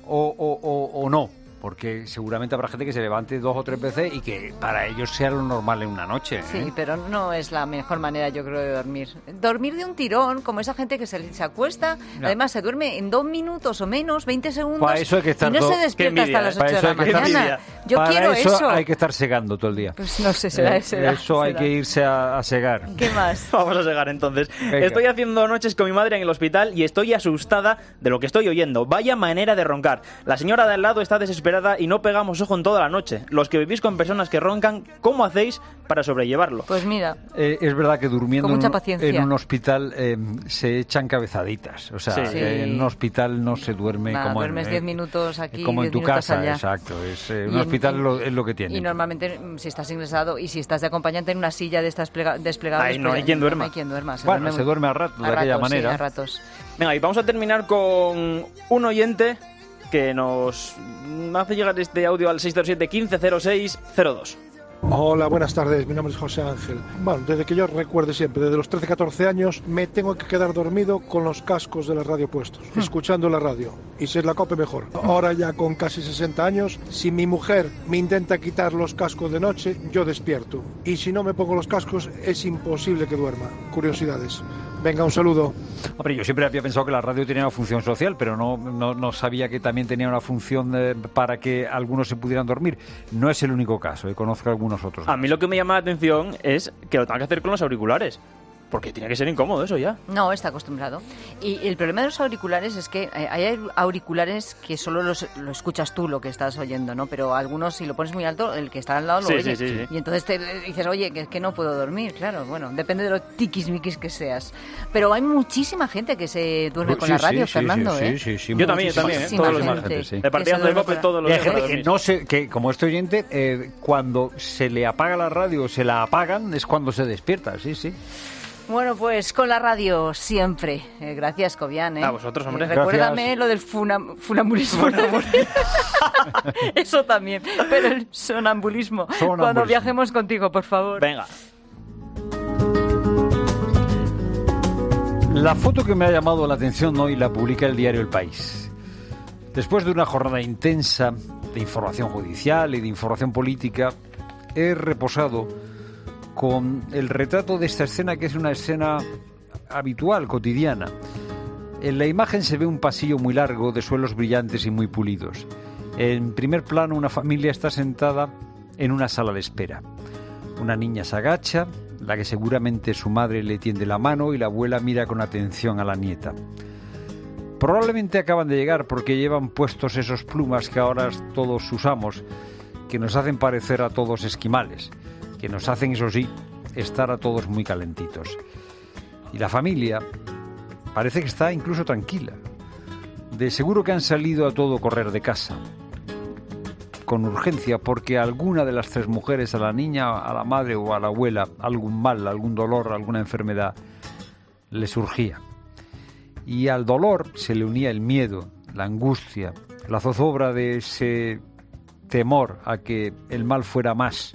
o no? Porque seguramente habrá gente que se levante 2 o 3 veces y que para ellos sea lo normal en una noche. Sí, pero no es la mejor manera, yo creo, de dormir. Dormir de un tirón, como esa gente que se acuesta, No. además se duerme en 2 minutos o menos, 20 segundos, Para eso hay que estar y no todo- se despierta hasta las 8 Para de eso la hay que estar- mañana. Yo Para quiero eso. hay que estar segando todo el día. Pues no sé, será. Eso hay que irse a segar. ¿Qué más? Vamos a segar entonces. Venga. Estoy haciendo noches con mi madre en el hospital y estoy asustada de lo que estoy oyendo. Vaya manera de roncar. La señora de al lado está desesperada desesperada y no pegamos ojo en toda la noche. Los que vivís con personas que roncan, ¿cómo hacéis para sobrellevarlo? Pues mira, es verdad que durmiendo con mucha paciencia. en un hospital se echan cabezaditas. O sea, Sí. en un hospital no se duerme nada, como duermes 10 minutos aquí, como en 10 tu minutos casa, allá. exacto. Un hospital es lo que tiene. Y normalmente, si estás ingresado y si estás de acompañante en una silla de estas desplegables... Ahí no hay quien duerma. No hay quien duerma. Se duerme a ratos, de aquella manera. Sí, a ratos. Venga, y vamos a terminar con un oyente que nos hace llegar este audio al 607-1506-02. Hola, buenas tardes, mi nombre es José Ángel. Bueno, desde que yo recuerde siempre, desde los 13-14 años, me tengo que quedar dormido con los cascos de la radio puestos, escuchando la radio, y si es la COPE mejor. Ahora ya con casi 60 años, si mi mujer me intenta quitar los cascos de noche, yo despierto. Y si no me pongo los cascos, es imposible que duerma. Curiosidades. Venga, un saludo. Hombre, yo siempre había pensado que la radio tenía una función social, pero no sabía que también tenía una función para que algunos se pudieran dormir. No es el único caso, conozco algunos otros. A mí lo que me llama la atención es que lo tenga que hacer con los auriculares. Porque tiene que ser incómodo eso ya. No, está acostumbrado. Y el problema de los auriculares es que hay auriculares que solo lo escuchas tú lo que estás oyendo, ¿no? Pero algunos, si lo pones muy alto, el que está al lado lo oye. Sí. Y entonces te dices, oye, que no puedo dormir. Claro, bueno, depende de lo tiquismiquis que seas. Pero hay muchísima gente que se duerme con la radio, Fernando, ¿eh? Sí. Yo también, todos los martes. De partidas de COPE todos los días. Hay gente que como este oyente, cuando se le apaga la radio, se la apagan, es cuando se despierta, sí. Bueno, pues con la radio siempre. Gracias, Cobian. A vosotros, hombre. Recuérdame lo del funambulismo. Eso también. Pero el sonambulismo. Cuando viajemos contigo, por favor. Venga. La foto que me ha llamado la atención hoy la publica el diario El País. Después de una jornada intensa de información judicial y de información política, he reposado con el retrato de esta escena, que es una escena habitual, cotidiana. En la imagen se ve un pasillo muy largo de suelos brillantes y muy pulidos. En primer plano, una familia está sentada en una sala de espera. Una niña se agacha, la que seguramente su madre le tiende la mano, y la abuela mira con atención a la nieta. Probablemente acaban de llegar porque llevan puestos esos plumas que ahora todos usamos, que nos hacen parecer a todos esquimales, que nos hacen, eso sí, estar a todos muy calentitos. Y la familia parece que está incluso tranquila. De seguro que han salido a todo correr de casa, con urgencia, porque a alguna de las tres mujeres, a la niña, a la madre o a la abuela, algún mal, algún dolor, alguna enfermedad le surgía. Y al dolor se le unía el miedo, la angustia, la zozobra de ese temor a que el mal fuera más.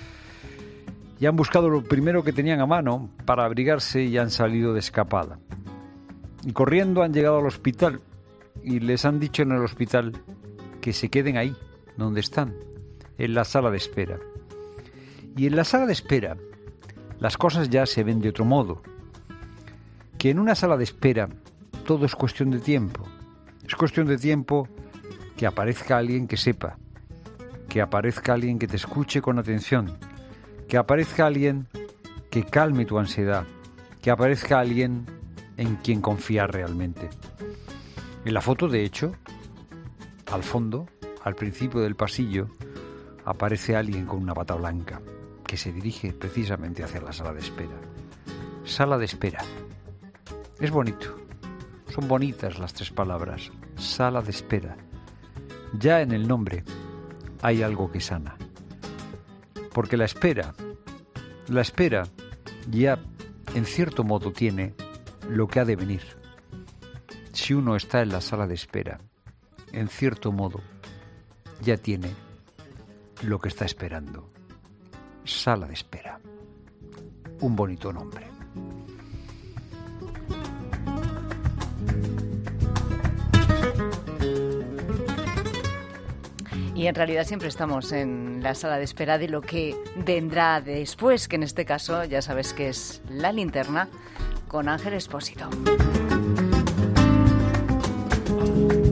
Y han buscado lo primero que tenían a mano para abrigarse y han salido de escapada. Y corriendo han llegado al hospital y les han dicho en el hospital que se queden ahí, donde están, en la sala de espera. Y en la sala de espera las cosas ya se ven de otro modo. Que en una sala de espera todo es cuestión de tiempo. Es cuestión de tiempo que aparezca alguien que sepa, que aparezca alguien que te escuche con atención, que aparezca alguien que calme tu ansiedad, que aparezca alguien en quien confiar realmente. En la foto, de hecho, al fondo, al principio del pasillo, aparece alguien con una bata blanca que se dirige precisamente hacia la sala de espera. Sala de espera. Es bonito. Son bonitas las tres palabras. Sala de espera. Ya en el nombre hay algo que sana. Porque la espera ya en cierto modo tiene lo que ha de venir. Si uno está en la sala de espera, en cierto modo ya tiene lo que está esperando. Sala de espera. Un bonito nombre. Y en realidad siempre estamos en la sala de espera de lo que vendrá después, que en este caso ya sabes que es La Linterna con Ángel Expósito.